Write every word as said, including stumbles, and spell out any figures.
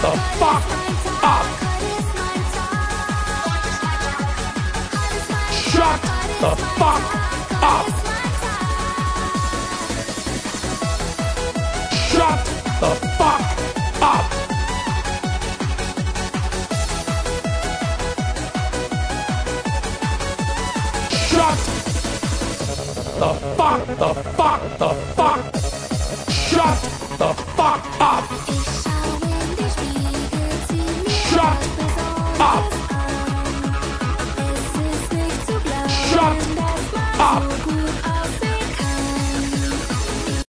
the fuck up! Shut the fuck up! Shut the fuck up! Shut the fuck, the fuck, the fuck! Shut the fuck up!